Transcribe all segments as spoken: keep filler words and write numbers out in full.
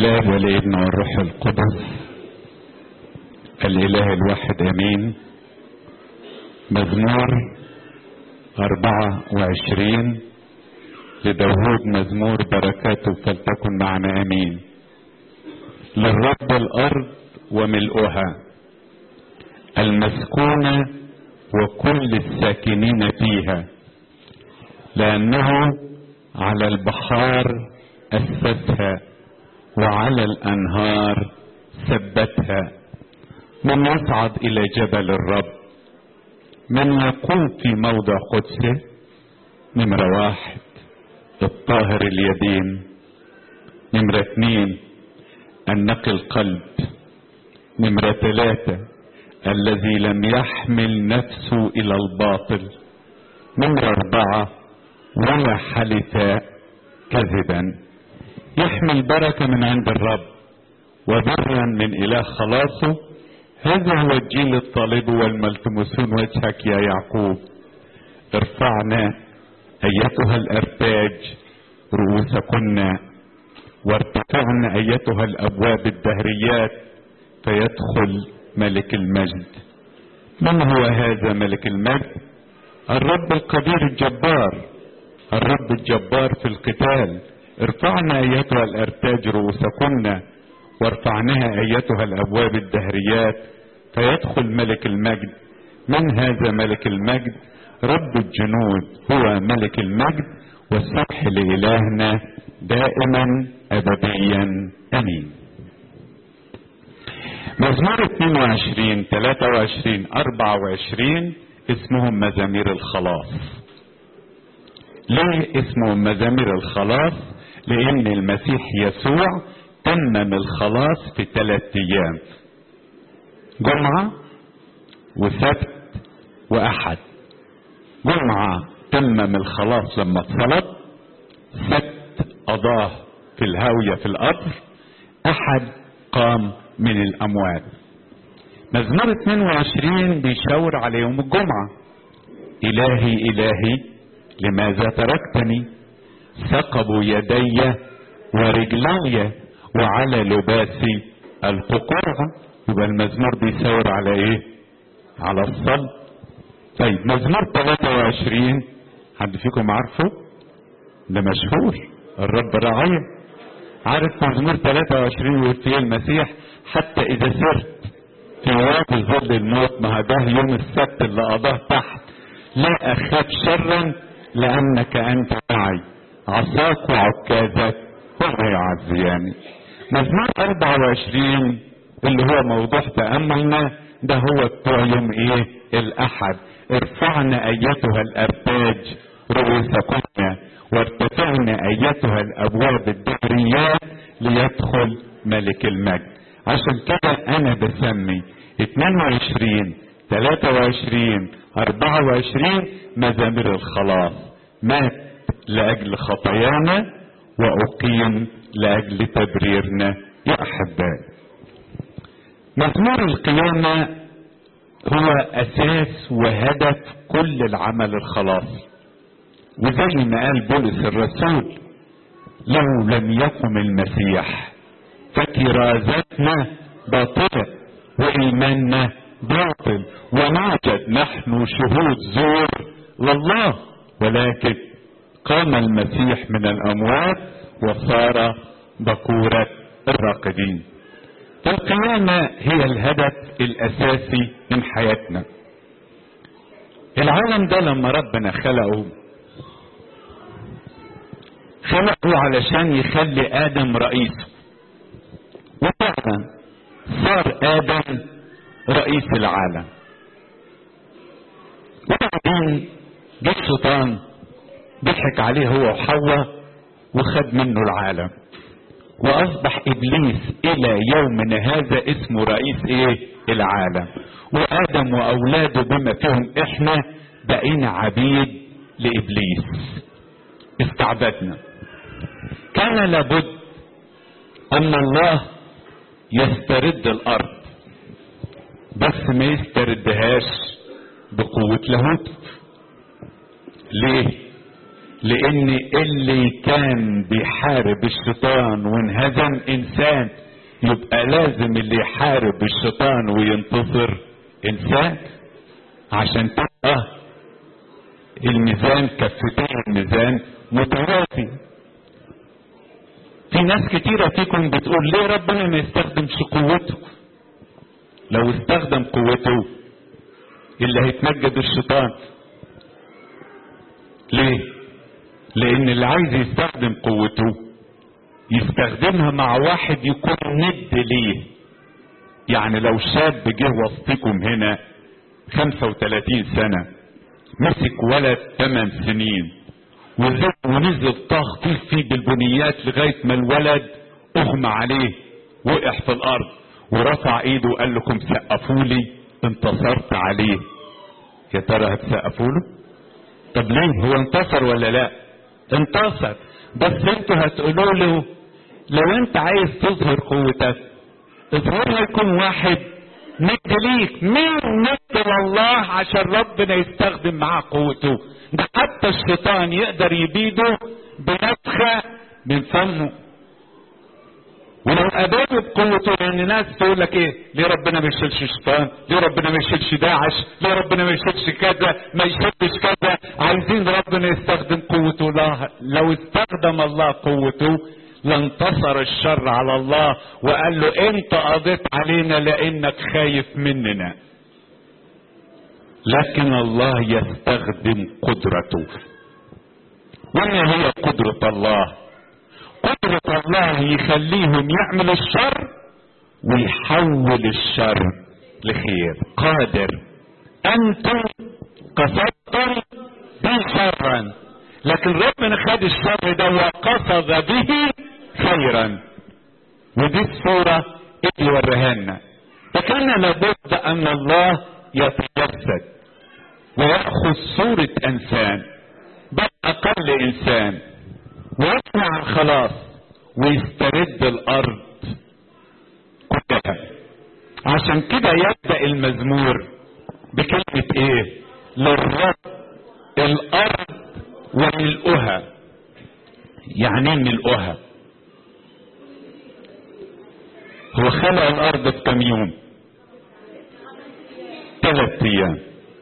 الآب والابن والروح القدس الإله الواحد أمين. مزمور أربعة وعشرين لداود، مزمور بركاته فلتكن معنا أمين. للرب الأرض وملؤها المسكونة وكل الساكنين فيها، لأنه على البحار أسسها وعلى الأنهار ثبتها. من يصعد إلى جبل الرب؟ من يقوم في موضع قدسه؟ نمرة واحد الطاهر اليدين، نمرة اثنين النقي القلب، نمرة ثلاثة الذي لم يحمل نفسه إلى الباطل، نمرة أربعة ولا حلف كذبا. يحمل بركة من عند الرب وبرا من إله خلاصه. هذا هو الجيل الطالب والملتمسون وجهك يا يعقوب. ارفعنا أيتها الأرتاج رؤوسكن، وارتفعن أيتها الأبواب الدهريات فيدخل ملك المجد. من هو هذا ملك المجد؟ الرب القدير الجبار، الرب الجبار في القتال. ارفعنا أيتها الأرتاج رؤوسكن وارفعناها أيتها الأبواب الدهريات فيدخل ملك المجد. من هذا ملك المجد؟ رب الجنود هو ملك المجد، والسبح لإلهنا دائما أبديا أمين. مزمور اثنين وعشرين ثلاثة وعشرين أربعة وعشرين اسمهم مزامير الخلاص. ليه اسمهم مزامير الخلاص؟ لأن المسيح يسوع تمم الخلاص في ثلاث أيام، جمعة وسبت وأحد. جمعة تمم الخلاص لما اتصلب، سبت قضاه في الهاوية في القبر، أحد قام من الأموات. مزمور اثنين وعشرين بيشاور على يوم الجمعة. إلهي إلهي لماذا تركتني؟ ثقبوا يدي ورجلي وعلى لباسي الققرة. يبقى المزمور بيشاور على ايه؟ على الصلب. طيب مزمور ثلاثة وعشرين حد فيكم عارفه؟ ده مشهور، الرب راعي. عارف مزمور ثلاثة وعشرين يقول فيه المسيح حتى إذا سرت في وادي ظل الموت، ما ده يوم السبت اللي قضاه تحت، لا أخاف شرا لأنك أنت معي، عصاك وعكازك هو يعزياني. مزمور أربعة وعشرين اللي هو موضوع تأملنا ده هو بتوع يوم ايه؟ الأحد. ارفعنا أيتها الأرتاج رؤوسكن وارتفعنا أيتها الأبواب الدهريات ليدخل ملك المجد. عشان كده أنا بسمي اثنين وعشرين ثلاثة وعشرين أربعة وعشرين مزامير الخلاص. مات لأجل خطايانا وأقيم لأجل تبريرنا يا أحبائي. مزمور القيامة هو أساس وهدف كل العمل الخلاصي، وزي ما قال بولس الرسول لو لم يقم المسيح فكرازتنا باطلة وإيماننا باطل، ونوجد نحن شهود زور لله، ولكن قام المسيح من الأموات وصار بكورة الراقدين. القيامة هي الهدف الأساسي من حياتنا. العالم ده لما ربنا خلقه خلقه علشان يخلي آدم رئيسه، وفعلا صار آدم رئيس العالم. وبعدين جه الشيطان ضحك عليه هو وحواء وخد منه العالم، واصبح ابليس الى يومنا هذا اسمه رئيس ايه؟ العالم. وادم واولاده بما فيهم احنا بقينا عبيد لابليس، استعبدنا. كان لابد ان الله يسترد الارض، بس ما يستردهاش بقوة لاهوت. ليه؟ لان اللي كان بيحارب الشيطان وانهزم انسان، يبقى لازم اللي يحارب الشيطان وينتصر انسان، عشان تبقى الميزان كفتين الميزان متوازي. في ناس كتيرة فيكم بتقول ليه ربنا ما يستخدمش قوته؟ لو استخدم قوته اللي هيتمجد الشيطان. ليه؟ لان اللي عايز يستخدم قوته يستخدمها مع واحد يكون ند ليه. يعني لو شاب جه وسطكم هنا خمسة وثلاثين سنة، مسك ولد ثمان سنين ونزل تخطيف فيه بالبنيات لغاية ما الولد اغمى عليه وقع في الارض، ورفع ايده وقال لكم سقفوا لي انتصرت عليه، يا ترى هتسقفوا له؟ طب ليه؟ هو انتصر ولا لا؟ انتصر، بس انتوا هتقولوا له لو انت عايز تظهر قوتك اظهرها يكون واحد ند ليك. مين ند لله عشان ربنا يستخدم معاه قوته؟ ده حتى الشيطان يقدر يبيده بنفخة من فمه. ولو قابله بقوته، لان ناس تقول لك ايه، ليه ربنا ما يشيلش الشيطان؟ ليه ربنا ما يشيلش داعش؟ ليه ربنا ما يشيلش كذا ما يشيلش كذا؟ عايزين ربنا يستخدم قوته. لا، لو استخدم الله قوته لانتصر الشر على الله وقال له انت قضيت علينا لانك خايف مننا. لكن الله يستخدم قدرته. وما هي قدرة الله؟ قدرة الله يخليهم يعملوا الشر ويحول الشر لخير. قادر. انتم قصدتم به شرا، لكن ربنا خد الشر ده وقصد به خيرا. ودي الصورة اللي وريها لنا. فكان لابد ان الله يتجسد ويأخذ صورة انسان، بل اقل انسان، ويصنع الخلاص ويسترد الارض كلها. عشان كده يبدأ المزمور بكلمة ايه؟ للرب الارض وملؤها. يعني ايه ملؤها؟ هو خلق الارض في كم يوم؟ ثلاث ايام.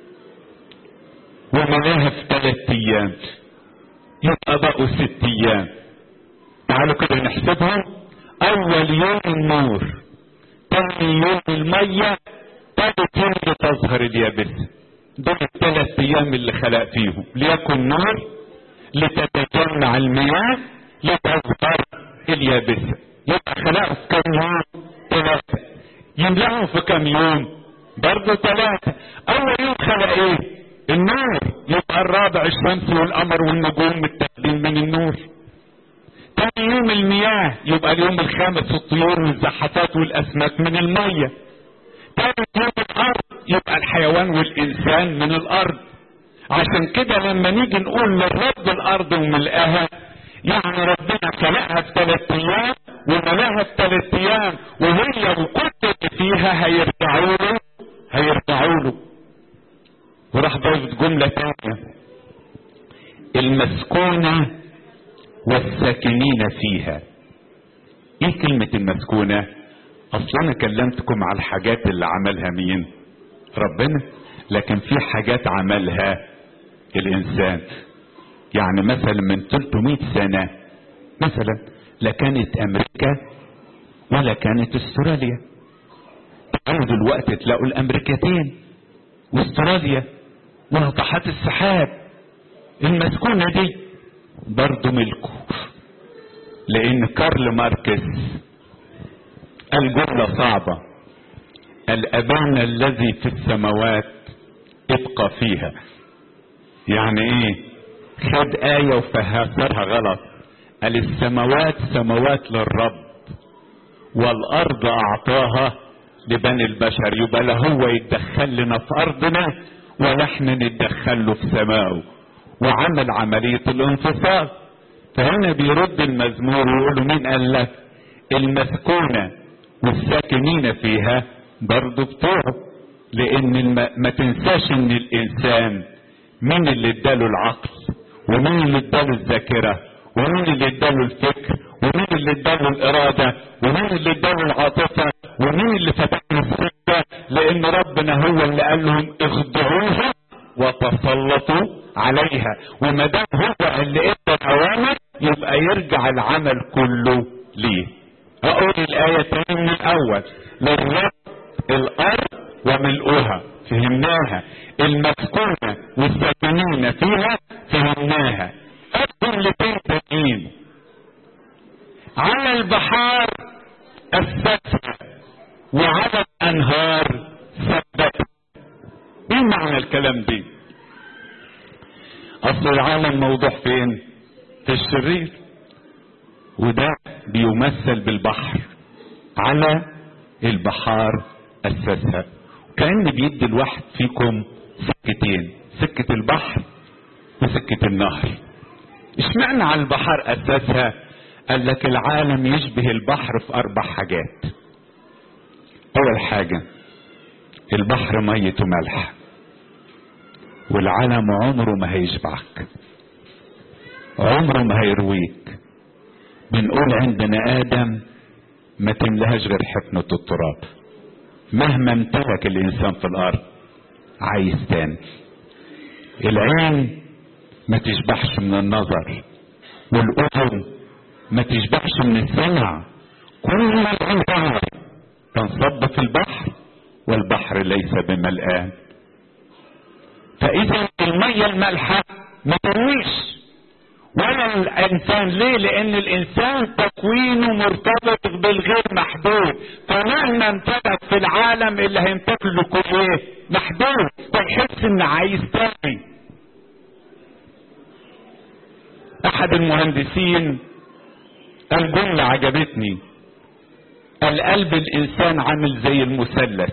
وملاها في ثلاث ايام، يبقى بقوا ست ايام. تعالوا كده نحسبهم. اول يوم النور، ثاني يوم المية، ثالث يوم لتظهر اليابسة. دول الثلاث ايام اللي خلق فيهم. ليكن نور، لتتجمع المياه، لتظهر اليابسة. يبقى خلقوا في كم يوم؟ ثلاثة. يملأوا في كم يوم؟ برضه ثلاثة. اول يوم خلق ايه؟ النور. يبقى الرابع الشمس والقمر والنجوم متاخدين من النور. تاني يوم المياه، يبقى اليوم الخامس الطيور والزحفات والاسماك من المية. تالت يوم الارض، يبقى الحيوان والانسان من الارض. عشان كده لما نيجي نقول للرب الارض وملئها، يعني ربنا خلقها في ثلاث ايام وملاها في ثلاث ايام، وهي وكل اللي فيها هيرجعوا له هيرجعوا له. وراح ضايف جملة تانية، المسكونة والساكنين فيها. ايه كلمة المسكونة؟ اصلا انا كلمتكم على الحاجات اللي عملها مين؟ ربنا. لكن في حاجات عملها الانسان. يعني مثلا من ثلاثمائة سنة مثلا لا كانت امريكا ولا كانت استراليا. تعالوا دلوقتي تلاقوا الامريكتين واستراليا وناطحات السحاب. المسكونة دي برضو ملكه، لان كارل ماركس قال جملة صعبة، الابانا الذي في السماوات ابقى فيها. يعني ايه؟ خد آية وفسرها غلط. قال السماوات سماوات للرب والارض اعطاها لبني البشر. يبقى لا هو يتدخل لنا في ارضنا ولا احنا نتدخل له في سماؤه. وعمل عملية الانفصال. فهنا بيرد المزمور ويقول له مين قال لك؟ المسكونة والساكنين فيها برضه بتوعه. لان الم... ما تنساش ان الانسان مين اللي اداله العقل ومين اللي اداله الذاكرة، ومين اللي اداله الفكر، ومين اللي اداله الارادة، ومين اللي اداله العاطفة، ومين اللي فتح له السكة. لان ربنا هو اللي قال لهم اخضعوها وتسلطوا عليها. وما دام هو اللي ادى الاوامر يبقى يرجع العمل كله ليه. اقول الايه تاني من الاول. للرب الارض وملؤها، فهمناها. المسكونه والساكنين فيها، فهمناها. الجملتين تانيين. على البحار اسسها وعلى الانهار ثبتها. ايه معنى الكلام دي؟ اصل العالم موضوع فين؟ في الشرير، وده بيمثل بالبحر. على البحار اسسها. كأن بيدي الواحد فيكم سكتين، سكة البحر وسكة النهر. اشمعنى على البحار اسسها؟ قال لك العالم يشبه البحر في اربع حاجات. اول حاجة البحر ميته ملح، والعالم عمره ما هيشبعك، عمره ما هيرويك. بنقول عندنا ادم ما تملهاش غير حفنة التراب. مهما امتلك الانسان في الارض عايز تاني. العين ما تشبعش من النظر، والاذن ما تشبعش من السمع. كل الانهار تنصب في البحر والبحر ليس بملآن. فاذا المية المالحة ما ترويش ولا الانسان. ليه؟ لان الانسان تكوينه مرتبط بالغير محدود. فمهما امتلك في العالم اللي هيمتلك له كل ايه؟ محدود. فيحس ان عايز تاني. احد المهندسين قال جملة عجبتني. قال قلب الانسان عامل زي المثلث،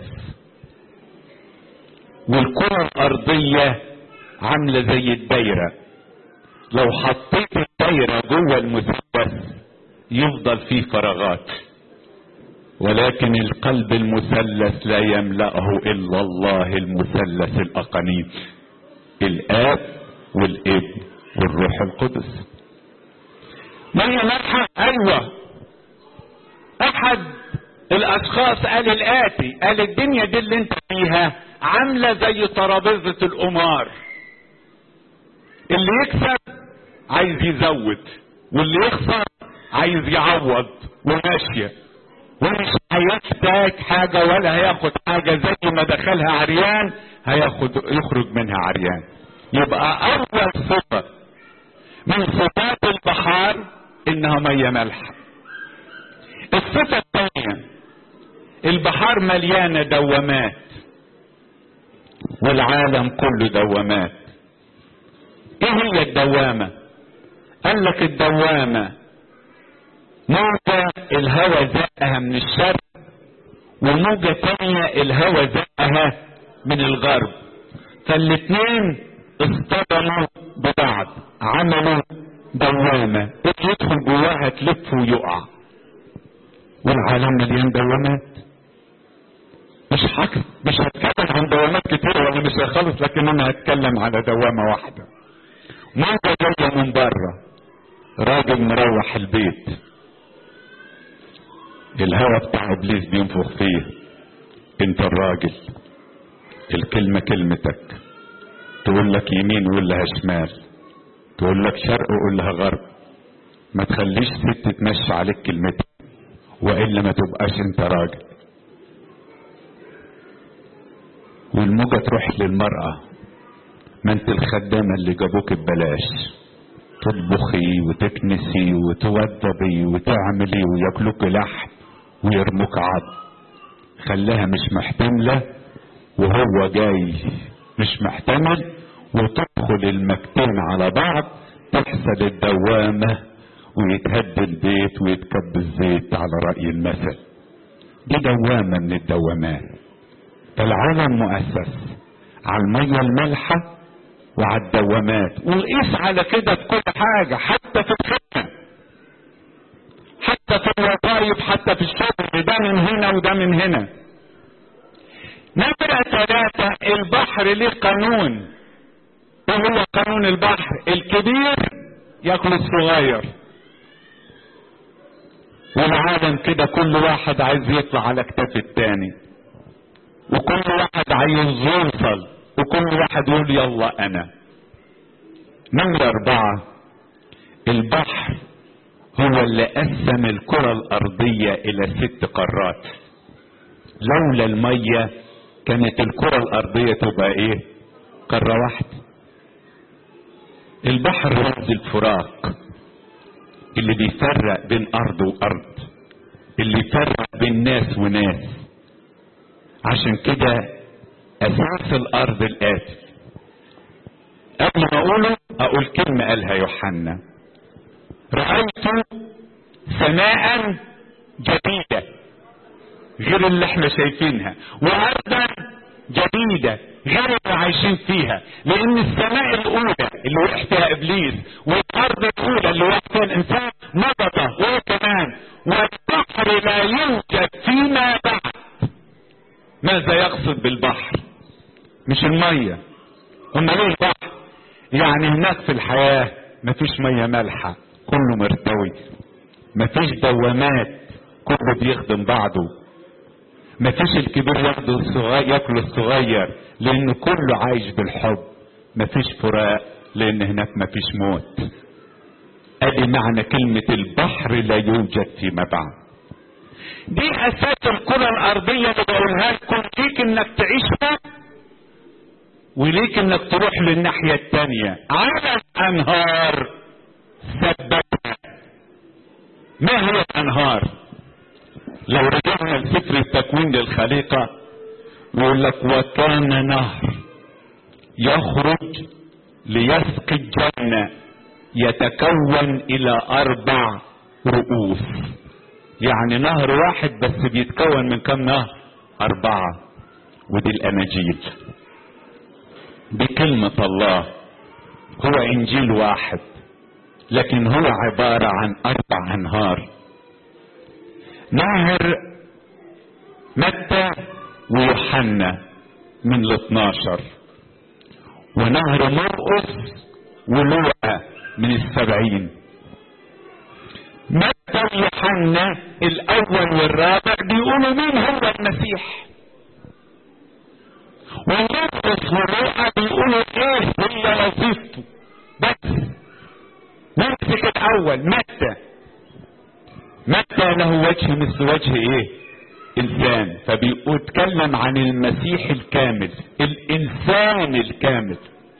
والكرة الارضية عاملة زي الدايرة. لو حطيت الدايرة جوه المثلث يفضل فيه فراغات، ولكن القلب المثلث لا يملأه الا الله المثلث الاقانيم، الاب والابن والروح القدس. من يملحها؟ ايوه. احد الاشخاص قال الاتي، قال الدنيا دي اللي انت فيها عاملة زي ترابيزة القمار. اللي يكسب عايز يزود، واللي يخسر عايز يعوض، وماشية. ومش هيحتاج حاجة ولا هياخد حاجة. زي ما دخلها عريان هياخد يخرج منها عريان. يبقى اول صفة من صفات البحار انها مية مالحة. الصفة الثانية البحار مليانة دوامات، والعالم كله دوامات. ايه هي الدوامة؟ قال لك الدوامة موجة الهواء زقها من الشرق، وموجة تانية الهواء زقها من الغرب. فالاتنين اصطدموا ببعض، عملوا دوامة. اللي يدخل جواها تلف ويقع. والعالم مليان دوامات. مش حكي مش هتكلم عن دوامات كتير ولا مش هخلص، لكن انا هتكلم على دوامة واحدة. موجة جاية من بره، راجل مروح البيت، الهوا بتاع ابليس بينفخ فيه. انت الراجل، الكلمة كلمتك. تقول لك يمين وقول لها شمال، تقول لك شرق وقول لها غرب. ما تخليش ست تمشي عليك كلمتك، والا ما تبقاش انت راجل. والموجة تروح للمرأة. ما انت الخدامة اللي جابوك ببلاش، تطبخي وتكنسي وتوضبي وتعملي وياكلوك لحم ويرموك عظم. خلاها مش محتملة وهو جاي مش محتمل، وتدخل المكتين على بعض، تحصل الدوامة ويتهد البيت ويتكب الزيت على رأي المثل. دي دوامة من الدوامات. العالم مؤسس على المية المالحة وعلى الدوامات. وقيس على كده في كل حاجة، حتى في الخدمة، حتى في الوظائف، حتى في الشغل. ده من هنا وده من هنا. نمرة ثلاثة البحر ليه قانون. وهو قانون البحر، الكبير ياكل الصغير. والعالم كده كل واحد عايز يطلع على كتاف التاني، وكل واحد عايز يوصل، وكل واحد يقول يلا انا. نمرة اربعة، البحر هو اللي قسم الكرة الارضية الى ست قارات. لولا المية كانت الكرة الارضية تبقى ايه؟ قارة واحدة. البحر رمز الفراق اللي بيفرق بين ارض وارض، اللي يفرق بين ناس وناس. عشان كده اساس الارض الاتي. قبل ما اقوله اقول كلمة قالها يوحنا: رأيت سماء جديدة غير اللي احنا شايفينها، وارضا جديدة غير اللي عايشين فيها. لان السماء الاولى اللي وقع فيها ابليس والارض الاولى اللي وقع فيها الانسان نبضة وهو كمان، والبحر لا يوجد فيما بعد. ماذا يقصد بالبحر؟ مش المية. امال ايه البحر؟ يعني هناك في الحياة مفيش مية مالحة، كله مرتوي، مفيش دوامات، كله بيخدم بعضه، مفيش الكبير ياخد الصغير ياكل الصغير، لان كله عايش بالحب. مفيش فراق لان هناك مفيش موت. ادي معنى كلمة البحر لا يوجد فيما بعد. دي اساس الكرة الارضية اللي بقولها لكم، ليك انك تعيشها وليك انك تروح للناحية التانية على الانهار ثبتها. ما هي الانهار؟ لو رجعنا لسفر التكوين للخليقة يقول لك: وكان نهر يخرج ليسقي الجنة يتكون الى اربع رؤوس. يعني نهر واحد بس بيتكون من كم نهر؟ اربعة. ودي الاناجيل، دي كلمة الله. هو انجيل واحد لكن هو عبارة عن اربع انهار: نهر متى ويوحنا من الاثناشر، ونهر مرقس ولوقا من السبعين. متى ويوحنا الاول والرابع بيقولوا مين هو المسيح، ومرقس ولوقا بيقولوا ايه هي وظيفته. بس نمسك الاول متى. متى له وجه مثل وجه ايه؟ انسان. فبيتكلم عن المسيح الكامل، الانسان الكامل.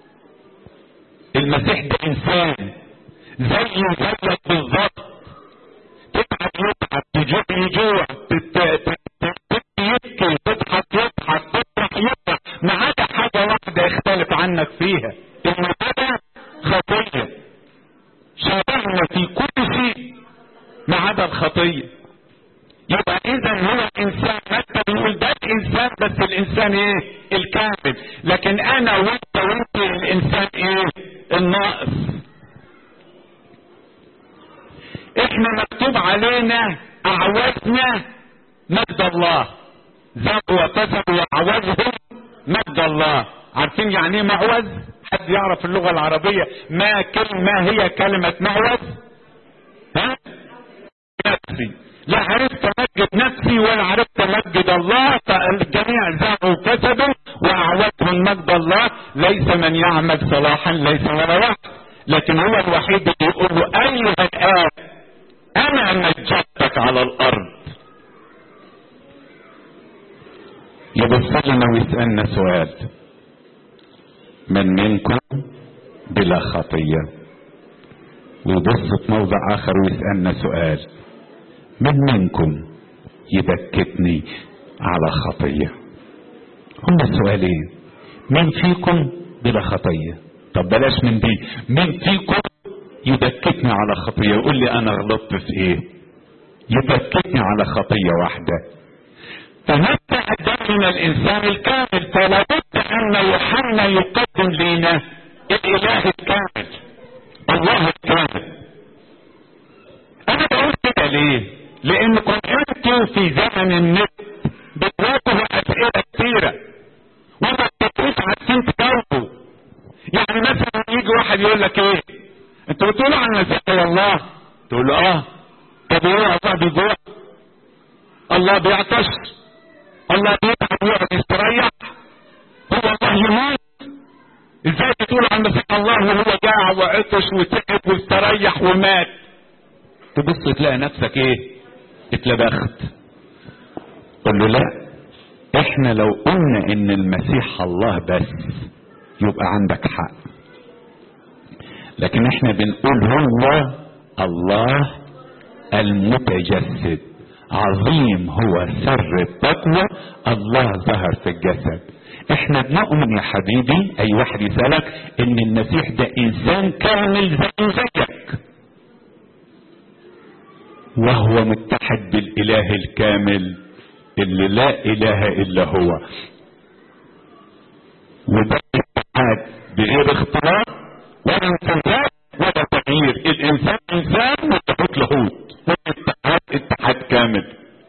المسيح ده انسان زيه زيك بالظبط. تتعب يتعب، تجوع يجوع، يبكي، تضحك يضحك، تفرح يفرح، ما عدا حاجة واحدة يختلف عنك فيها، انه هذا خطية. شبهنا في كل شيء ما عدا الخطية. يبقى اذا هو انسان. متى بيقول ده الانسان، بس الانسان ايه؟ الكامل. لكن انا وانت وانت الانسان ايه؟ الناقص. احنا مكتوب علينا اعوزنا مجد الله. ذاقوا وكسبوا وعوزهم مجد الله. عارفين يعني ايه معوز؟ حد يعرف اللغة العربية ما كلمة هي كلمة معوز؟ ها؟ نفسي. لا عرفت مجد نفسي ولا عرفت مجد الله. فالجميع ذاقوا وكسبوا واعوزهم مجد الله. ليس من يعمل صلاحا ليس ولا واحد، لكن هو الوحيد اللي يقول له: ايها الاب انا مجدتك على الارض. يبص لنا ويسألنا سؤال: من منكم بلا خطية؟ ويبص في موضع اخر ويسألنا سؤال: من منكم يبكتني على خطية؟ هم السؤالين. من فيكم بلا خطية؟ طب بلاش من دي، من فيكم يبكتني على خطية؟ يقول لي انا غلطت في ايه؟ يبكتني على خطية واحدة. فمتى قدمنا الانسان الكامل، فلا بد ان يوحنا يقدم لنا الاله الكامل، الله الكامل. انا بقول كده ليه؟ لانكم انتوا في زمن النت بتواجهوا اسئله كثيره وما بتبقوش عارفين تجاوبوا. يعني مثلا لك ايه؟ انتوا بتقولوا عن المسيح هو الله، تقول له اه. طب هو الله بيجوع؟ الله بيعطش؟ الله بيتعب ويقعد يستريح؟ هو الله يموت؟ ازاي بتقول عن المسيح الله وهو جاع وعطش وتعب واستريح ومات؟ تبص تلاقي نفسك ايه؟ اتلبخت. قل له لا، احنا لو قلنا ان المسيح الله بس يبقى عندك حق، لكن احنا بنقول هو الله المتجسد، عظيم هو سر التقوى، الله ظهر في الجسد. احنا بنؤمن يا حبيبي، اي واحد يسألك، ان المسيح ده انسان كامل زي زيك، وهو متحد بالاله الكامل اللي لا اله الا هو، وده اتحاد بغير اختلاط ولا انفصال ولا تغيير. الانسان انسان واللاهوت لاهوت، والاتحاد اتحاد كامل.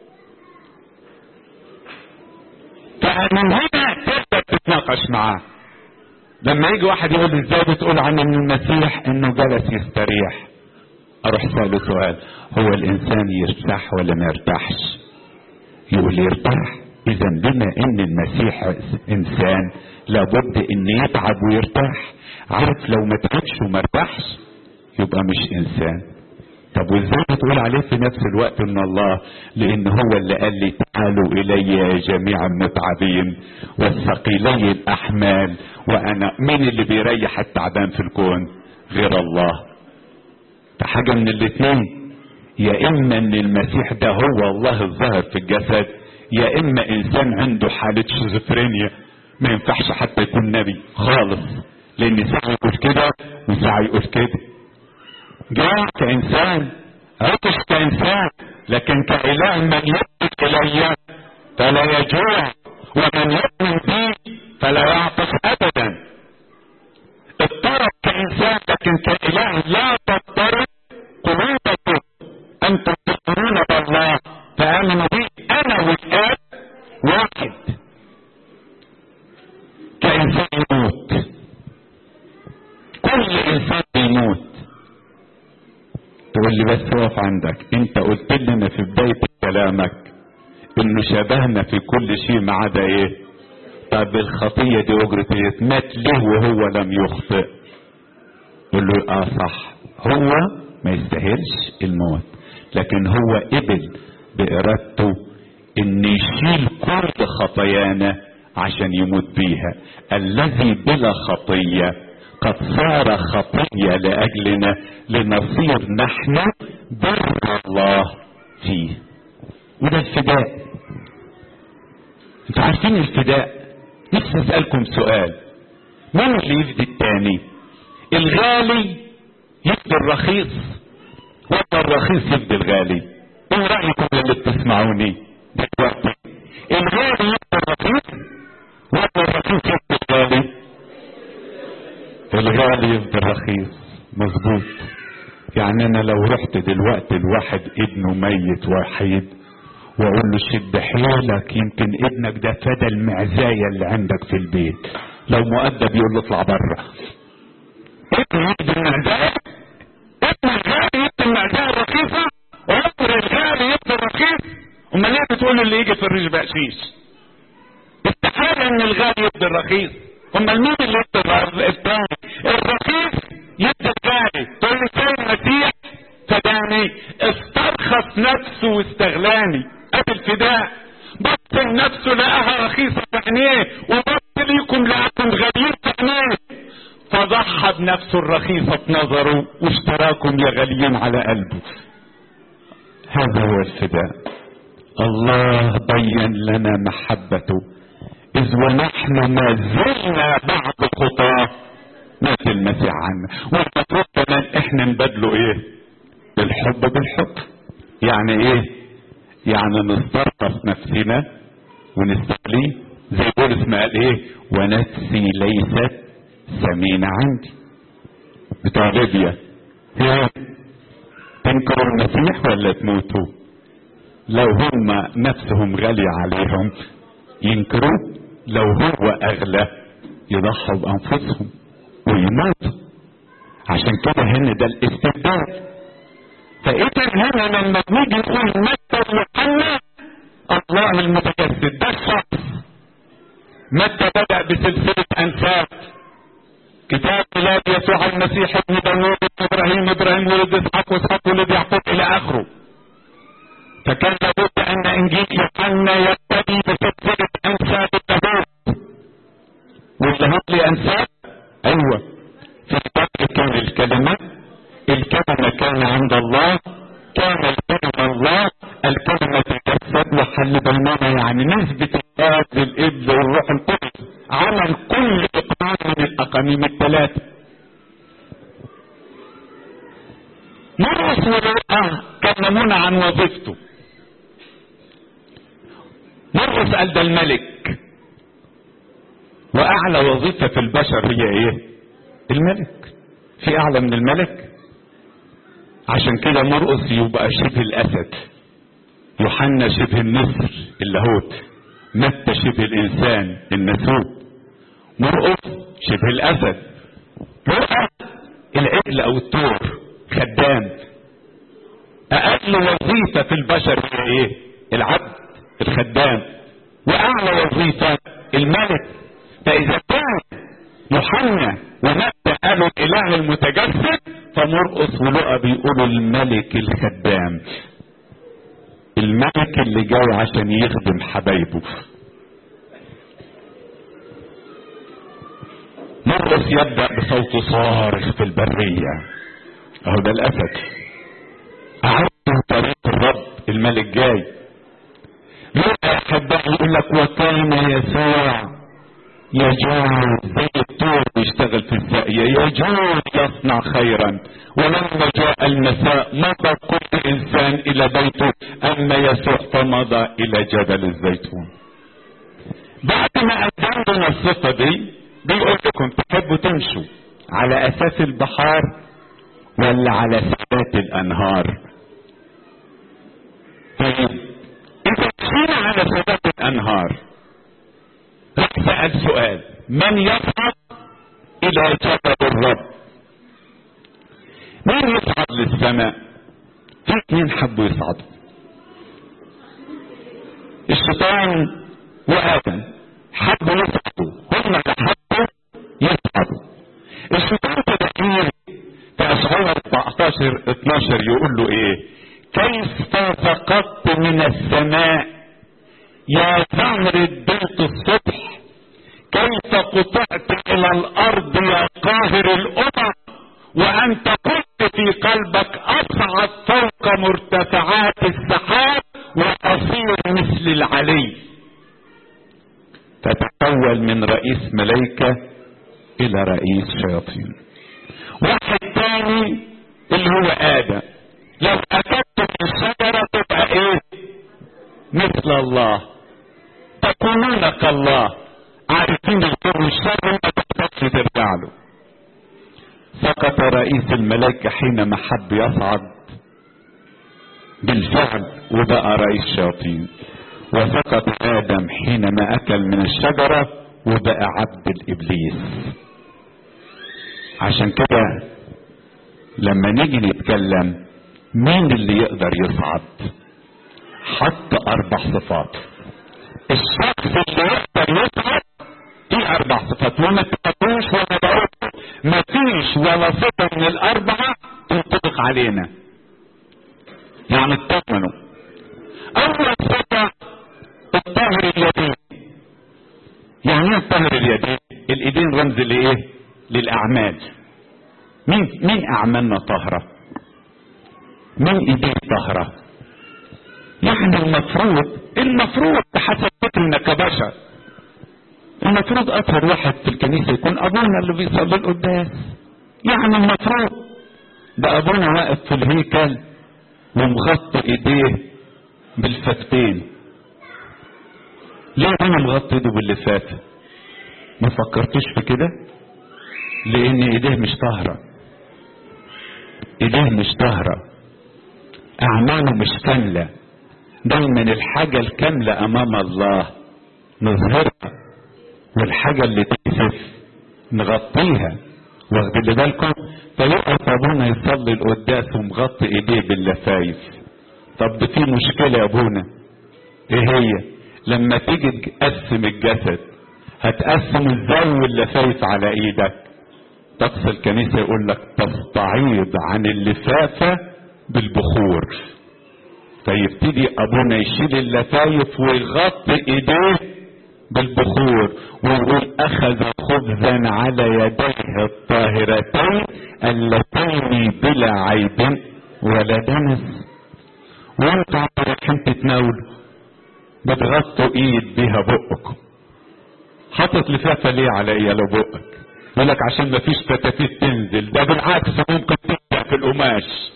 فمن هنا تقدر تتناقش معاه. لما يجي واحد يقول ازاي بتقول عن المسيح انه جلس يستريح، اروح سأله سؤال، هو الانسان يرتاح ولا ما يرتاحش؟ يقول يرتاح. اذا بما ان المسيح انسان لابد ان يتعب ويرتاح. عارف لو ما تعبش وما ارتاحش يبقى مش انسان. طب وازاي بتقول عليه في نفس الوقت ان الله؟ لان هو اللي قال لي تعالوا الي يا جميع المتعبين والثقيلي الاحمال وانا. مين اللي بيريح التعبان في الكون غير الله؟ فحاجة من الاثنين، يا اما ان المسيح ده هو الله الظاهر في الجسد، يا اما انسان عنده حالة شيزوفرينيا ما ينفعش حتى يكون نبي خالص، لان ساعة يقول كده وساعة يقول كده. جاع كإنسان، عطش كإنسان، لكن كإله من يؤمن إلي فلا يجوع ومن يؤمن بي فلا يعطش أبدا. اضطرب كإنسان لكن كإله لا تضطرب قلوبكم أنتم تؤمنون بالله فآمنوا بي أنا والآب واحد. كإنسان يموت، كل إنسان بيموت. تقول لي بس وقف عندك، انت قلت لنا في بداية كلامك انه شبهنا في كل شيء ما عدا ايه؟ طب الخطية دي اجرة ايه؟ مات ليه وهو لم يخطئ؟ قل له اه صح، هو ما يستاهلش الموت، لكن هو قبل بارادته ان يشيل كل خطايانا عشان يموت بيها. الذي بلا خطية قد صار خطية لأجلنا لنصير نحن بر الله فيه. وده الفداء. انتوا عارفين الفداء؟ نفسي اسألكم سؤال، مين اللي يفدي التاني؟ الغالي يفدي الرخيص ولا الرخيص يفدي الغالي؟ ايه رأيكم اللي بتسمعوني دلوقتي؟ الغالي يفدي الرخيص ولا الرخيص يفدي الغالي؟ الغالي يفدي الرخيص. مظبوط. يعني انا لو رحت دلوقتي الواحد ابنه ميت وحيد واقول له شد حيلك يمكن ابنك ده فدى المعزاية اللي عندك في البيت، لو مؤدب يقول له اطلع بره. ابن يفدي المعزاية؟ ابن الغالي يفدي المعزاية الرخيصة؟ وعمر الغالي يفدي الرخيص؟ امال ليه بتقول اللي يجي في الريش بقشيش؟ استحالة ان الغالي يفدي الرخيص. امال مين اللي يفدي الثاني؟ الرخيص يفدي الغالي. تقول لي ازاي المسيح فداني؟ استرخص نفسه واستغلاني. ادي الفداء. بص لنفسه لقاها رخيصة في عينيه، وبص ليكم لقاكم غاليين في عينيه، فضحى بنفسه الرخيصة في نظره واشتراكم يا غاليين على قلبه. هذا هو الفداء. الله بين لنا محبته إذ ونحن ما زلنا بعد خطاه مات المسيح عنا. والمفروض كمان احنا نبادله ايه؟ بالحب بالحب. يعني ايه؟ يعني نسترقص نفسنا ونستقليه زي بولس ما قال ايه؟ ونفسي ليست ثمينة عندي. بتوع ليبيا تنكروا المسيح ولا تموتوا؟ لو هم نفسهم غالية عليهم ينكروا، لو هو اغلى يضحوا بانفسهم ويموتوا عشان كده هنا ده الاستبدال. فاذا هنا لما بنيجي نقول متى ويوحنا الله المتجسد ده الشخص. متى بدأ بسلسلة انساب، كتاب ميلاد يسوع المسيح ابن داوود ابن ابراهيم، ابراهيم ولد اسحاق واسحاق ولد يعقوب الى اخره. فكان لابد ان انجيل يوحنا يبتدي بسلسلة انساب اللاهوت. واللاهوت ليه انساب؟ ايوه. في البدء كان الكلمة، الكلمة كان عند الله، كان الكلمة الله، الكلمة تجسد وحل بيننا، يعني نسبة الآب للابن والروح القدس عمل كل إقناع من الأقانيم الثلاثة. مرقس ولوقا كلمونا عن وظيفته. مرقس قال ده الملك، وأعلى وظيفة في البشر هي إيه؟ الملك. في أعلى من الملك؟ عشان كده مرقس يبقى شبه الاسد، يوحنا شبه النسر اللاهوت، متى شبه الانسان الناسوت، مرقس شبه الاسد، لوقا العجل او الثور خدام. اقل وظيفه في البشر هي ايه؟ العبد الخدام، واعلى وظيفه الملك. فاذا كان يوحنا ومتى قالوا الاله المتجسد، فمرقس ولوقا بيقولوا الملك الخدام، الملك اللي جاي عشان يخدم حبايبه. مرقس يبدأ بصوت صارخ في البرية، اهو ده الاسد، اعدوا طريق الرب، الملك جاي. لوقا احبائي يقول لك وكان يسوع يجوز زي الطور يشتغل في الساقية، يجوز يصنع خيرا. ولما جاء المساء مضى كل انسان الى بيته، اما يسوع فمضى الى جبل الزيتون. بعد ما قدم لنا الصفة دي بيقول لكم تحبوا تمشوا على اساس البحار ولا على ثبات الانهار؟ طيب اذا مشينا على ثبات الانهار، سأل سؤال: من يصعد الى جبل الرب؟ مين يصعد للسماء؟ في اثنين حبوا يصعدوا، الشيطان وآدم حبوا يصعدوا، هم اللي حبوا يصعدوا. الشيطان تدخيل في اشعار أربعتاشر اتناشر يقول له ايه؟ كيف سقطت من السماء يا ثمر البيت الصبح، كيف قطعت الى الارض يا قاهر الامم، وانت كنت في قلبك اصعد فوق مرتفعات السحاب واصير مثل العلي. تتحول من رئيس ملائكة الى رئيس شياطين. واحد تاني اللي هو ادم، لو اكلت من الشجرة تبقى ايه؟ مثل الله، تكونون كالله، عارفين الخير والشر ما تقدرش ترجع له. سقط رئيس الملائكة حينما حب يصعد بالفعل وبقى رئيس شياطين، وسقط آدم حينما أكل من الشجرة وبقى عبد الإبليس. عشان كده لما نيجي نتكلم مين اللي يقدر يصعد، حط أربع صفات. الشخص اللي يقدر يصعد في أربع صفات، وما تقدروش ولا بقول ما فيش ولا صفة من الأربعة تنطبق علينا، يعني اطمنوا. أول صفة الطهر اليدين. يعني ايه الطهر اليدين؟ الإيدين رمز لإيه؟ للأعمال. مين مين أعمالنا طاهرة؟ مين إيدين طاهرة؟ يعني المفروض المفروض بحسب فكرنا كبشر المفروض اطهر واحد في الكنيسة يكون ابونا اللي بيصلي القداس. يعني المفروض ده ابونا واقف في الهيكل ومغطي ايديه بالفتين. ليه انا مغطي ايده باللفات؟ ما فكرتوش في كده؟ لان ايديه مش طاهرة، ايديه مش طاهرة، اعماله مش كاملة. دايما الحاجة الكاملة امام الله نظهرها، والحاجة اللي تكسف نغطيها. واخدين بالكم؟ فيقف ابونا يصلي القداس ومغطي ايديه باللفايف. طب ده في مشكلة يا ابونا. ايه هي؟ لما تيجي تقسم الجسد هتقسم ازاي واللفايف على ايدك؟ طقس الكنيسة يقول لك تستعيض عن اللفافة بالبخور. فيبتدي ابونا يشيل اللفايف ويغطي ايديه بالبخور ويقول اخذ خبزا على يديه الطاهرتين اللتين بلا عيب ولا دنس. وانتوا رايحين تتناولوا بتغطوا ايد بيها بقكم. حاطط لفافه ليه على ايه لو بقك؟ يقول لك عشان مفيش فتافيت تنزل. ده بالعكس ممكن تفتح في القماش.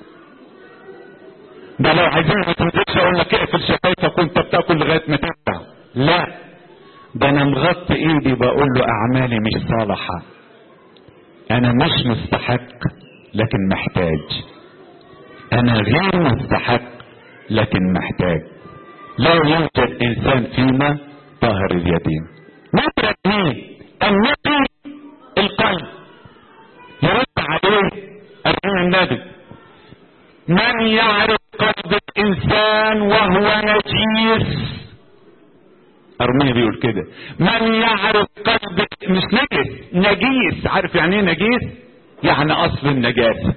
ده لو عايزين ما تنزلش اقول لك اقفل شفايفك وانت بتاكل لغايه ما تفتح. لا، ده انا مغطي ايدي بقول له اعمالي مش صالحه، انا مش مستحق لكن محتاج، انا غير مستحق لكن محتاج. لا يوجد انسان فينا طاهر اليدين. نمرة اثنين النقي القلب. يرد عليه ارميه النبي: من يعرف قلب الانسان وهو نجيس. ارميه بيقول كده: من يعرف قلب، مش نجس، نجيس. عارف يعني ايه نجيس؟ يعني اصل النجاسه.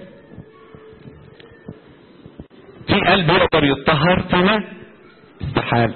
في قلب يقدر يتطهر فينا؟ استحاله.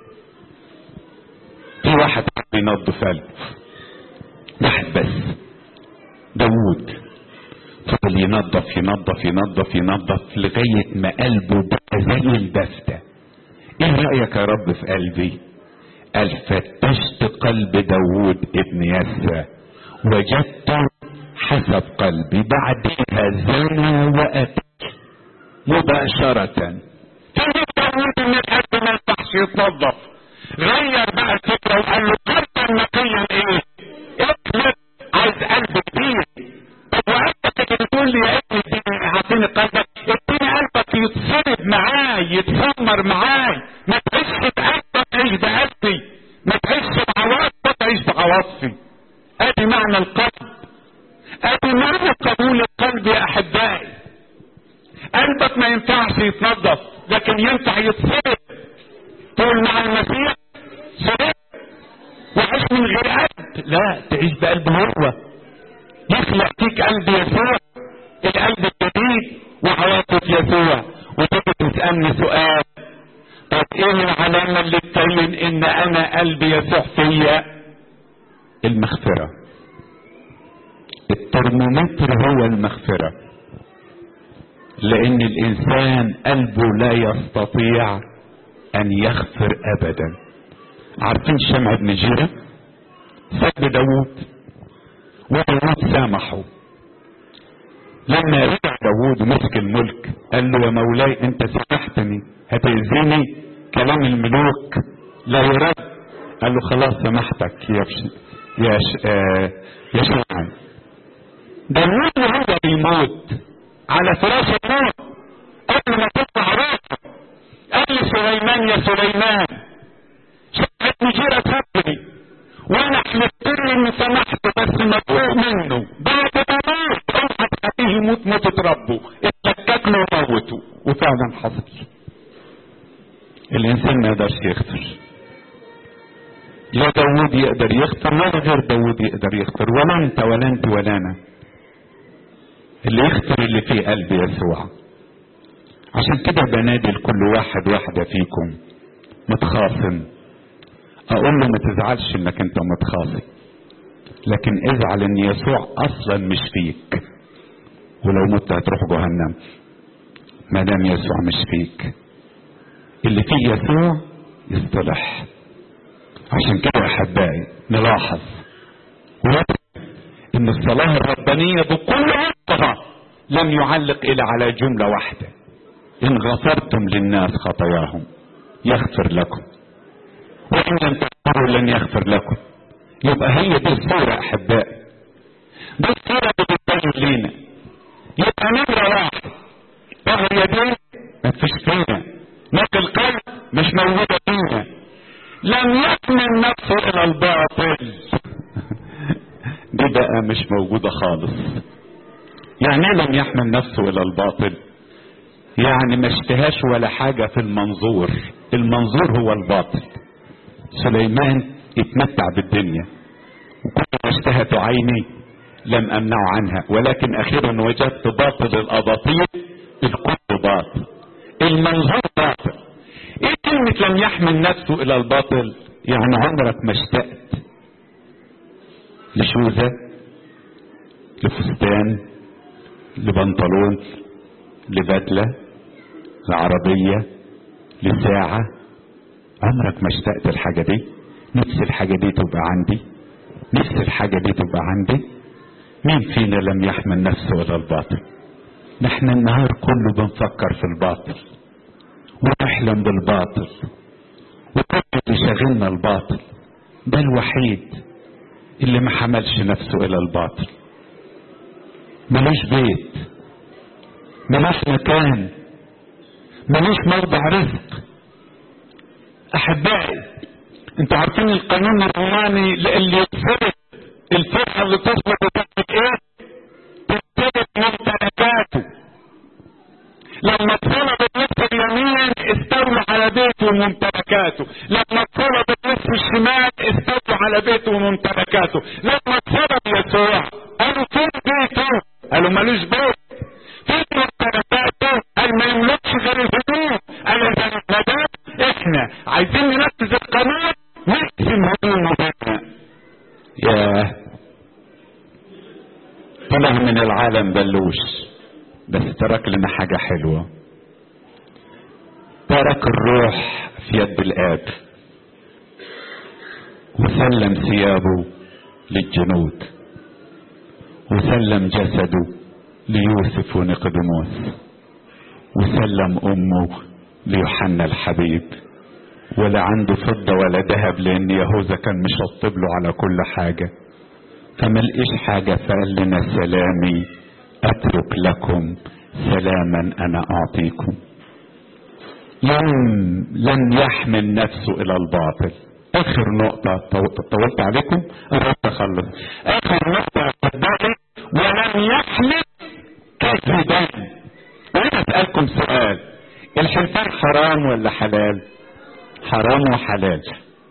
في واحد بينظف قلب، واحد بس، داوود، فضل ينظف ينظف ينظف ينظف لغايه ما قلبه بقى زي البفتة. ايه رايك يا رب في قلبي؟ قال: فتشت قلب داوود ابن يسى وجدت حسب قلبي، بعدها زنى واتى مباشرة. تيجي داوود ان القلب ما ينفعش يتنظف، غير بقى الفكرة وقال له: قلبا نقيا ايه؟ اطلب، عايز قلب جديد. طب وقلبك اللي تقول لي يا ابني اديني، اعطيني قلبك، اديني قلبك يتصلب معاي يتسمر معاي، ما تعيش بقلبك تعيش بقلبي، ما تعيش بعواطفك تعيش بعواطفي. ادي معنى القلب، ادي معنى قبول القلب يا احبائي. قلبك ما ينفعش يتنظف لكن ينفع يتصلب. تقول مع المسيح صلب وعيش من غير قلب، لا، تعيش بقلب هو. يخلق فيك قلب يسوع، القلب الجديد وعواطف يسوع. وتيجي تسألني سؤال: طب ايه العلامة اللي تبين ان انا قلب يسوع فيا؟ المغفرة. الترمومتر هو المغفرة، لان الانسان قلبه لا يستطيع ان يغفر ابدا. عارفين شمع بن جيرة؟ سب داوود وداوود سامحه. لما رجع داوود ومسك الملك قال له: يا مولاي انت سامحتني، هتأذيني؟ كلام الملوك لا يرد. قال له: خلاص سامحتك يا بش... يا ش... آه... يا شمعان. داوود وهو بيموت على فراش الموت قبل ما تطلع راسه قال لسليمان: يا سليمان، شمع بن جيرة سبني وانا حلفت له اني سامحته بس مدعوق منه، بعد ما موت اوعى تخليه يموت موتة ربه، اتلكك له وموته. وفعلا حصل. الانسان ما يقدرش يغفر، لا داوود يقدر يغفر ولا غير داوود يقدر يغفر، ولا انت ولا انت ولا انا. اللي يغفر اللي في قلب يسوع. عشان كده بنادي لكل واحد واحدة فيكم متخاصم، اقول له ما تزعلش انك انت متخاصم، لكن ازعل ان يسوع اصلا مش فيك، ولو مت هتروح جهنم ما دام يسوع مش فيك. اللي فيه يسوع يصطلح. عشان كده يا احبائي نلاحظ ان الصلاة الربانية بكل عمقها لم يعلق الا على جملة واحدة: ان غفرتم للناس خطاياهم يغفر لكم، وان لم تغفروا لن يغفر لكم. يبقى هي دي الصورة احبائي، دي الصورة اللي بتبين لينا. يبقى نمرة واحد طهر يدين ما فيش فينا، نقي القلب مش موجودة فينا، لم يكمل نفسه الى الباطل دي بقى مش موجودة خالص. يعني لم يحمل نفسه الى الباطل، يعني ما اشتهاش ولا حاجة في المنظور، المنظور هو الباطل. سليمان اتمتع بالدنيا، وكل ما اشتهت عيني لم امنع عنها، ولكن اخيرا وجدت باطل الاباطيل، الكل باطل، المنظور باطل. ايه كلمة لم يحمل نفسه الى الباطل؟ يعني عمرك ما اشتقت لشوزة، لفستان، لبنطلون، لبدلة، لعربية، لساعة؟ عمرك ما اشتقت الحاجة دي؟ نفس الحاجة دي تبقى عندي، نفس الحاجة دي تبقى عندي. مين فينا لم يحمل نفسه الى الباطل؟ نحن النهار كله بنفكر في الباطل ونحلم بالباطل، وكل اللي شاغلنا الباطل. ده الوحيد اللي ما حملش نفسه الى الباطل. ملوش بيت، ملوش مكان، ملوش موضع رزق. احبائي، انتوا عارفين القانون الروماني اللي يفرق الفرقه اللي تصبح بتاعت ايه؟ تبتدئ ممتلكاته. لما طلب النصف اليمين استولى على بيته وممتلكاته، لما طلب النصف الشمال استولى على بيته وممتلكاته. لما طلب يسوع قالوا فين بيته؟ قالوا ملوش بيت. فين ممتلكاته؟ قال ما يملكش غير الهدوم. قالوا اذا ما دام احنا عايزين ننفذ القانون نقسم هدومنا بيتنا. ياه، طلع من العالم بلوش، بس ترك لنا حاجة حلوة. ترك الروح في يد الآب، وسلم ثيابه للجنود، وسلم جسده ليوسف ونقدموس، وسلم أمه ليوحنا الحبيب. ولا عنده فضة ولا ذهب، لأن يهوذا كان مشطب له على كل حاجة، فما لقيش حاجة، فقال لنا سلامي أترك لكم، سلاما أنا أعطيكم. لم لم يحمل نفسه إلى الباطل. آخر نقطة، طولت عليكم، قربت أخلص. آخر نقطة أتبعي، ولم يحمل كذبا. وأنا أسألكم سؤال، الحلفان حرام ولا حلال؟ حرام وحلال.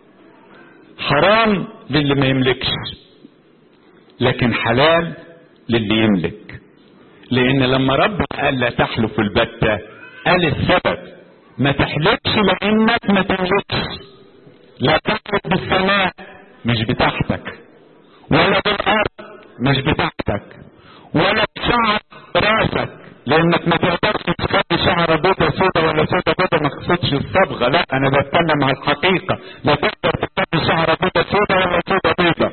حرام للي ما يملكش، لكن حلال للي يملك. لان لما ربنا قال لا تحلف البتة، قال السبب ما تحلفش لانك ما تملكش. لا تحلف بالسماء مش بتاعتك، ولا بالارض مش بتاعتك، ولا بشعر راسك، لانك ما تقدرش تخلي شعر بيضة سودة ولا سودة بيضة. ما اقصدش الصبغة، لا انا بتكلم على الحقيقة. لا تقدر تخلي شعر بيضة سودة ولا سودة بيضة.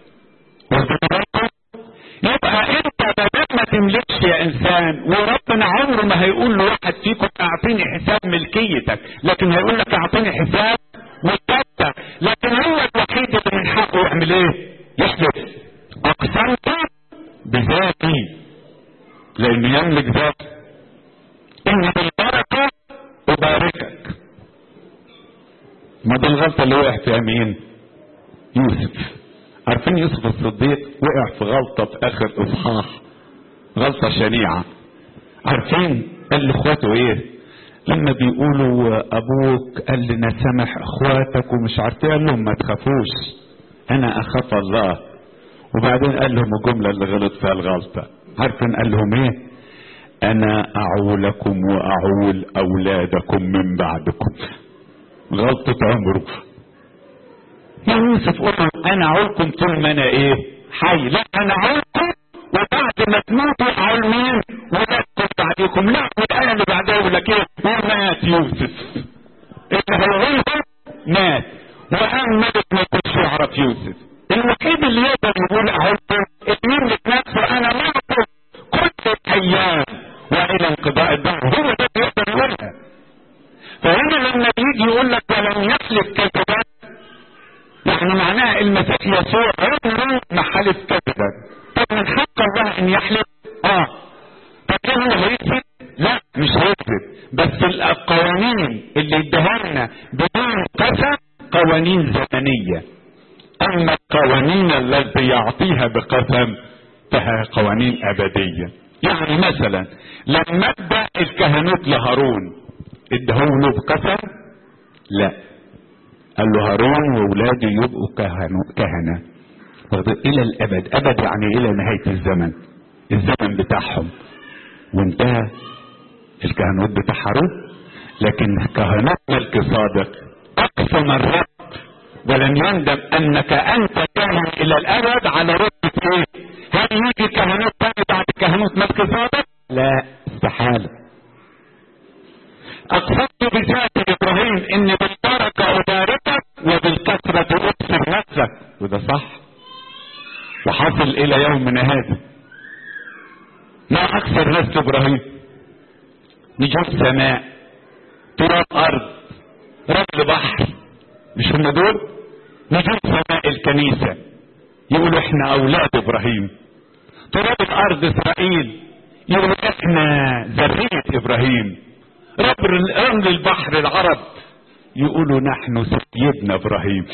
يبقى انت بدل ما تملكش يا انسان، وربنا عمره ما هيقول له واحد فيكم اعطيني حساب ملكيتك، لكن هيقول لك اعطيني حساب ملكيتك. لكن هو الوحيد اللي من حقه يعمل ايه؟ يحلف. اقسمت بذاتي، لانه يملك ذاته. ان بالبركة اباركك. ما دي الغلطة اللي وقع فيها مين؟ يوسف. عارفين يوسف الصديق وقع في غلطة في اخر اصحاح، غلطة شنيعة. عارفين قال لاخواته ايه لما بيقولوا ابوك قال لنا سامح اخواتك ومش عارف ايه؟ قال لهم ما تخافوش انا اخاف الله. وبعدين قال لهم الجملة اللي غلط فيها الغلطة. عارفين قال لهم ايه؟ انا اعولكم واعول اولادكم من بعدكم. غلطة عمره. يا يوسف قول انا اعولكم طول ما انا ايه حي؟ لا انا اعولكم وبعد ما تموتوا اعول مين؟ ولادكم بعدكم. لا والايه اللي بعدها يقول لك ايه؟ ومات يوسف. اللي هيعولهم مات، وقام ملك ما كنتش يعرف يوسف. الوحيد اللي يقدر يقول اعولكم اللي يملك نفسه انا معكم كل الايام والى انقضاء الدهر. هو ده اللي يقدر يقولها. فهنا لما يجي يقول لك ولم يحلف كذبا، يعني معناها المسيح يسوع عمره ما حلف كذبا. طب من حق الله ان يحلف؟ اه. طب ايه هو هيكذب؟ لا مش هيكذب، بس القوانين اللي اداها لنا بدون قسم قوانين زمنيه، اما القوانين التي يعطيها بقسم فهي قوانين ابديه. يعني مثلا لما ادى الكهنوت لهارون ادهوله بقسم؟ لا، قال له هارون وولاده يبقوا كهنة الى الابد. ابد يعني الى نهاية الزمن، الزمن بتاعهم وانتهى الكهنوت بتاع هارون. لكن كهنوت ملك صادق اقسم الرب ولن يندم انك انت كاهن الى الابد على رتبة ايه؟ هل يجي كهنوت تاني بعد كهنوت ملك صادق؟ لا، استحالة. اقصدت بذات ابراهيم ان بالبركة اباركك وبالكثرة اكثر نفسك، وده صح وحصل الى يومنا هذا. ما اكثر نسل ابراهيم؟ نجوم سماء، تراب ارض، رمل بحر، مش هم دول؟ نجوم سماء الكنيسة يقولوا احنا اولاد ابراهيم. تراب الارض اسرائيل يقولوا احنا ذرية ابراهيم. رمل البحر العرب يقولوا نحن سيدنا ابراهيم.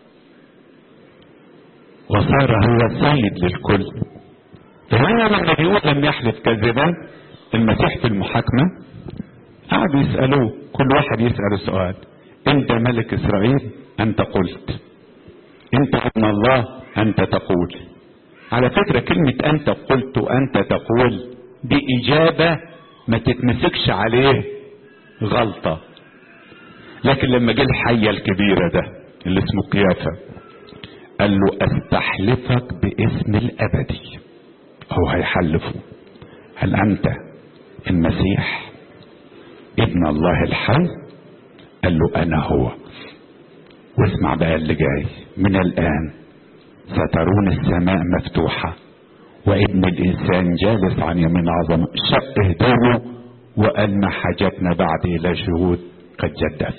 وصار هو سيد للكل. فهنا لما بيقول لم يحلف كذبا، المسيح في المحاكمة قعدوا يسألوه، كل واحد يسأل سؤال: انت ملك اسرائيل؟ انت قلت. انت ابن الله؟ انت تقول. على فكرة كلمة انت قلت وانت تقول دي اجابة ما تتمسكش عليه غلطة. لكن لما جه الحية الكبيرة ده اللي اسمه قيافة قال له استحلفك باسم الابدي، هو هيحلفه: هل انت المسيح ابن الله الحي؟ قال له انا هو. واسمع بقى اللي جاي: من الان سترون السماء مفتوحة وابن الانسان جالس عن يمين عظمة. شق هدومه وقال ما حاجتنا بعد الى شهود قد جدف.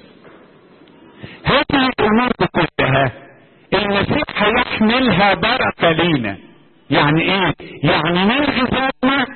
هذه الامور كلها المسيح هيحملها بركة لينا. يعني ايه؟ يعني نلغي ذاتنا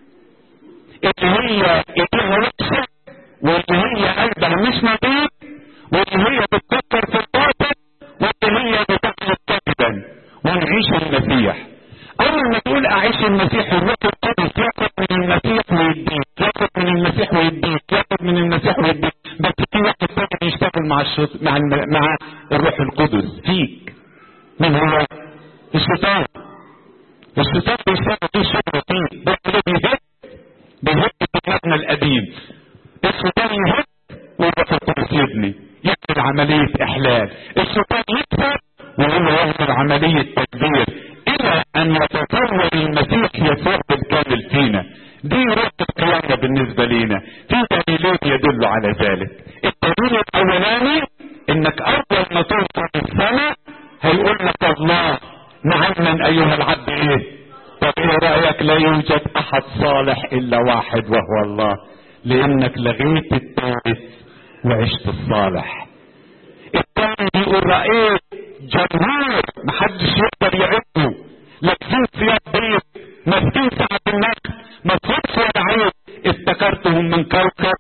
اللي هي ايديها وحشة واللي هي قلبها مش نظيف واللي هي بتفكر في الباطل واللي هي بتعمل كذبا، ونعيش المسيح. اول ما تقول اعيش المسيح والروح القدس ياخد من المسيح ويديك، ياخد من المسيح ويديك، ياخد من المسيح ويديك، بس في واحد تاني يشتغل مع الشط... مع الم... مع الروح القدس فيك. من هو؟ الشيطان. الشيطان بيشتغل فيه شغل فيه، ده اللي بيهد بيهد في المبنى القديم. الشيطان يهد والروح القدس يبني، يعمل عملية احلال. الشيطان يكسر وهو يعمل عملية تدبير الى ان يتطور المسيح يسوع بالكامل فينا. دي روح القيامة بالنسبة لنا. في دليلين يدل على ذلك. الدليل الاولاني انك اول ما توصل السماء هيقول لك الله: نعما ايها العبد ايه؟ طب ايه رأيك؟ لا يوجد احد صالح الا واحد وهو الله، لانك لغيت الثالث وعشت الصالح. الثاني بيقول رأيت جمهور محدش يقدر يعده، لابسين ثياب بيض، ماسكين ساعة النخل، ما تفوتش ولا عيب، افتكرتهم من كوكب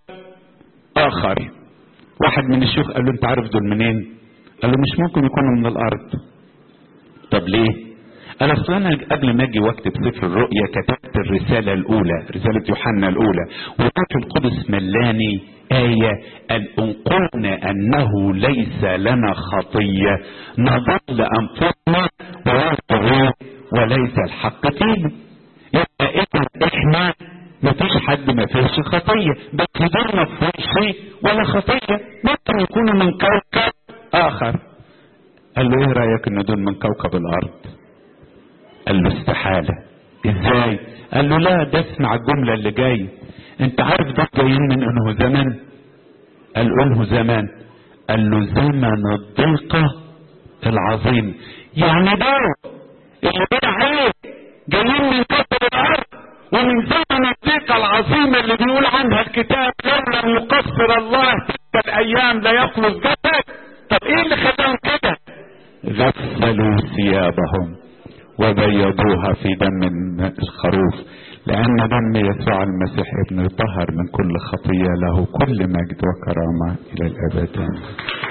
اخر. واحد من الشيوخ قال له: انت عارف دول منين؟ قال له: مش ممكن يكونوا من الارض. طب ليه؟ قال: اصل انا قبل ما اجي واكتب سفر الرؤيا كتبت الرسالة الاولى، رسالة يوحنا الاولى، والروح القدس ملاني آية قال: ان قلنا انه ليس لنا خطية نضل انفسنا وننطق وليس الحق فينا. يبقى اذا احنا ما فيش حد ما فيش خطية، بس دول ما فيش ولا خطية، ممكن يكونوا من كوكب اخر. قال له: ايه رأيك ان دول من كوكب الارض؟ قال له: استحالة. ازاي؟ قال له: لا، ده اسمع الجملة اللي جاي. انت عارف دول جايين من انه زمن؟ قال له: زمان. قال له: زمن الضيقة العظيم. يعني دول اللي بقى عليه جايين من كوكب الارض ومن زمن الضيقة العظيمة اللي بيقول عنها الكتاب: لو لم يقصر الله تلك الايام لا يخلص جسد. طب ايه اللي خلاهم كده؟ غسلوا ثيابهم وبيضوها في دم الخروف، لأن دم يسوع المسيح ابن طهر من كل خطية، له كل مجد وكرامة إلى الأبد.